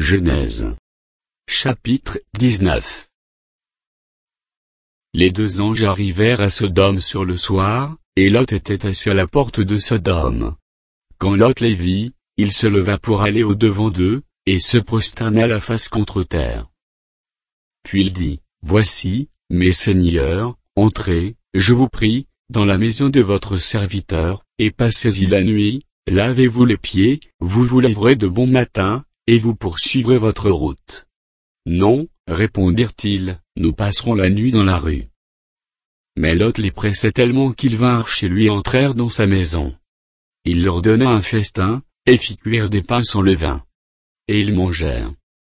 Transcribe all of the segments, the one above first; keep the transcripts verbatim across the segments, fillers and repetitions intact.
Genèse. Chapitre dix-neuf. Les deux anges arrivèrent à Sodome sur le soir, et Lot était assis à la porte de Sodome. Quand Lot les vit, il se leva pour aller au-devant d'eux, et se prosterna la face contre terre. Puis il dit, « Voici, mes seigneurs, entrez, je vous prie, dans la maison de votre serviteur, et passez-y la nuit, lavez-vous les pieds, vous vous lèverez de bon matin, et vous poursuivrez votre route. » Non, répondirent-ils, nous passerons la nuit dans la rue. Mais Lot les pressait tellement qu'ils vinrent chez lui et entrèrent dans sa maison. Il leur donna un festin, et fit cuire des pains sans levain. Et ils mangèrent.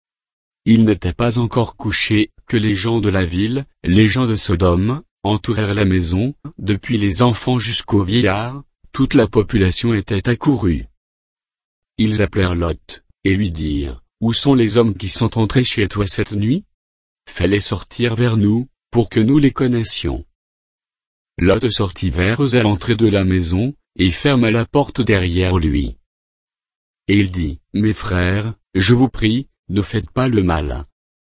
Il n'était pas encore couché, que les gens de la ville, les gens de Sodome, entourèrent la maison, depuis les enfants jusqu'aux vieillards, toute la population était accourue. Ils appelèrent Lot, et lui dirent, « Où sont les hommes qui sont entrés chez toi cette nuit? Fais-les sortir vers nous, pour que nous les connaissions. » Lot sortit vers eux à l'entrée de la maison, et ferma la porte derrière lui. Et il dit, « Mes frères, je vous prie, ne faites pas le mal.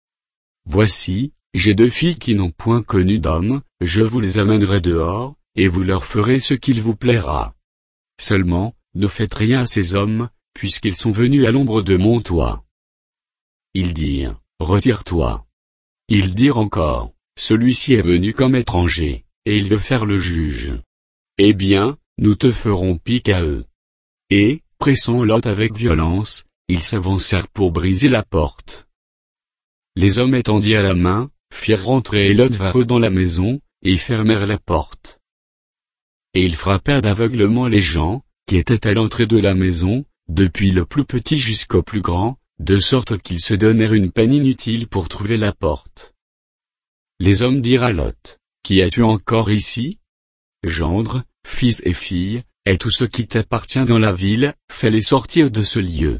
Voici, j'ai deux filles qui n'ont point connu d'homme, je vous les amènerai dehors, et vous leur ferez ce qu'il vous plaira. Seulement, ne faites rien à ces hommes, puisqu'ils sont venus à l'ombre de mon toit. » Ils dirent, « Retire-toi. » Ils dirent encore, « Celui-ci est venu comme étranger, et il veut faire le juge. Eh bien, nous te ferons pique à eux. » Et, pressant Lot avec violence, ils s'avancèrent pour briser la porte. Les hommes étendis à la main, firent rentrer Lot vers eux dans la maison, et fermèrent la porte. Et ils frappèrent d'aveuglement les gens, qui étaient à l'entrée de la maison, depuis le plus petit jusqu'au plus grand, de sorte qu'ils se donnèrent une peine inutile pour trouver la porte. Les hommes dirent à Lot, « Qui as-tu encore ici? Gendre, fils et filles, et tout ce qui t'appartient dans la ville, fais-les sortir de ce lieu.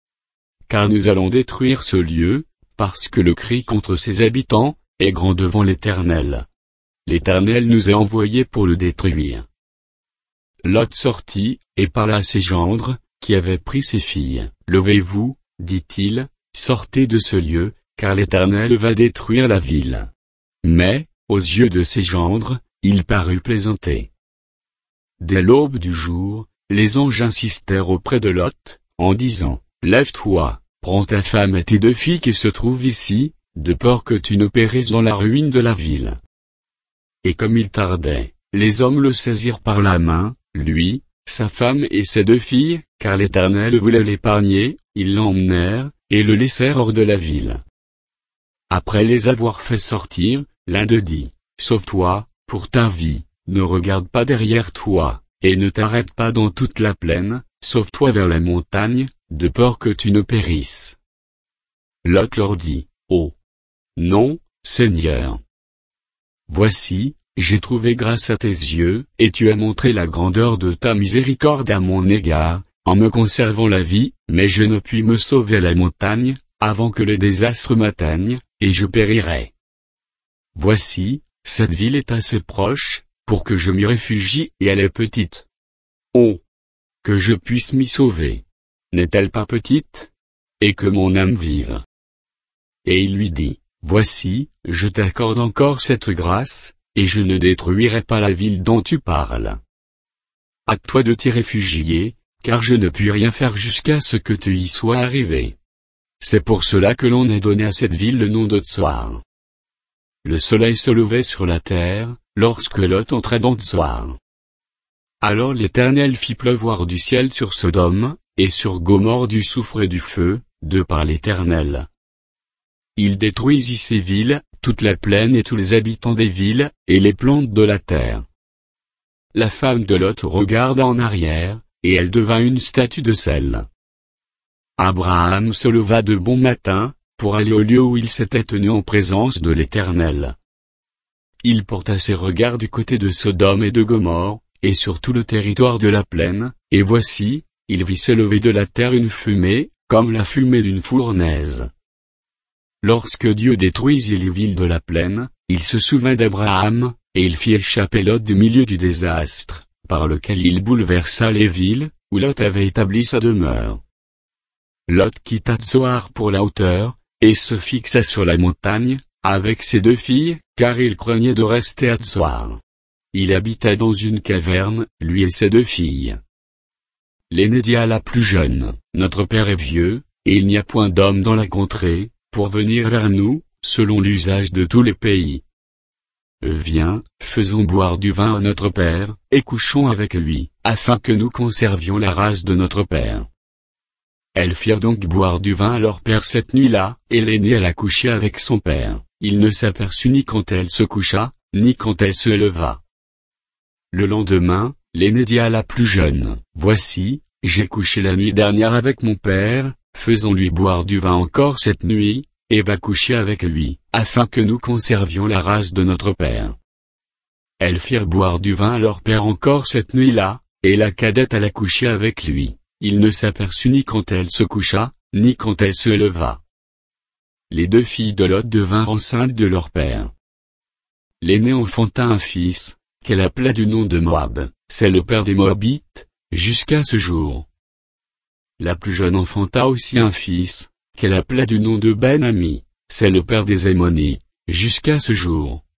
Car nous allons détruire ce lieu, parce que le cri contre ses habitants, est grand devant l'Éternel. L'Éternel nous a envoyés pour le détruire. » Lot sortit, et parla à ses gendres, qui avaient pris ses filles. « Levez-vous, dit-il, sortez de ce lieu, car l'Éternel va détruire la ville. » Mais, aux yeux de ses gendres, il parut plaisanter. Dès l'aube du jour, les anges insistèrent auprès de Lot, en disant, « Lève-toi, prends ta femme et tes deux filles qui se trouvent ici, de peur que tu ne périsses dans la ruine de la ville. » Et comme il tardait, les hommes le saisirent par la main, lui, sa femme et ses deux filles, car l'Éternel voulait l'épargner, ils l'emmenèrent, et le laissèrent hors de la ville. Après les avoir fait sortir, l'un d'eux dit, « Sauve-toi, pour ta vie, ne regarde pas derrière toi, et ne t'arrête pas dans toute la plaine, sauve-toi vers la montagne, de peur que tu ne périsses. » Lot leur dit, « Oh! Non, Seigneur. Voici, j'ai trouvé grâce à tes yeux, et tu as montré la grandeur de ta miséricorde à mon égard, en me conservant la vie, mais je ne puis me sauver à la montagne, avant que le désastre m'atteigne, et je périrai. Voici, cette ville est assez proche, pour que je m'y réfugie et elle est petite. Oh! Que je puisse m'y sauver. N'est-elle pas petite? Et que mon âme vive. » Et il lui dit, « Voici, je t'accorde encore cette grâce, et je ne détruirai pas la ville dont tu parles. Hâte-toi de t'y réfugier, car je ne puis rien faire jusqu'à ce que tu y sois arrivé. C'est pour cela que l'on a donné à cette ville le nom de Tsoar. » Le soleil se levait sur la terre, lorsque Lot entrait dans Tsoar. Alors l'Éternel fit pleuvoir du ciel sur Sodome, et sur Gomorrhe du soufre et du feu, de par l'Éternel. Il détruisit ces villes, toute la plaine et tous les habitants des villes, et les plantes de la terre. La femme de Lot regarda en arrière, et elle devint une statue de sel. Abraham se leva de bon matin, pour aller au lieu où il s'était tenu en présence de l'Éternel. Il porta ses regards du côté de Sodome et de Gomorrhe, et sur tout le territoire de la plaine, et voici, il vit s'élever de la terre une fumée, comme la fumée d'une fournaise. Lorsque Dieu détruisit les villes de la plaine, il se souvint d'Abraham, et il fit échapper Lot du milieu du désastre, par lequel il bouleversa les villes, où Lot avait établi sa demeure. Lot quitta Tsoar pour la hauteur, et se fixa sur la montagne, avec ses deux filles, car il craignait de rester à Tsoar. Il habitait dans une caverne, lui et ses deux filles. L'aîné dit à la plus jeune, « Notre père est vieux, et il n'y a point d'homme dans la contrée, pour venir vers nous, selon l'usage de tous les pays. Viens, faisons boire du vin à notre père, et couchons avec lui, afin que nous conservions la race de notre père. » Elles firent donc boire du vin à leur père cette nuit-là, et l'aînée alla coucher avec son père. Il ne s'aperçut ni quand elle se coucha, ni quand elle se leva. Le lendemain, l'aînée dit à la plus jeune, « Voici, j'ai couché la nuit dernière avec mon père, faisons-lui boire du vin encore cette nuit, et va coucher avec lui, afin que nous conservions la race de notre père. » Elles firent boire du vin à leur père encore cette nuit-là, et la cadette alla coucher avec lui. Il ne s'aperçut ni quand elle se coucha, ni quand elle se leva. Les deux filles de Lot devinrent enceintes de leur père. L'aînée enfanta un fils, qu'elle appela du nom de Moab, c'est le père des Moabites, jusqu'à ce jour. La plus jeune enfanta aussi un fils, qu'elle appela du nom de Ben-Ami, c'est le père des Ammonites, jusqu'à ce jour.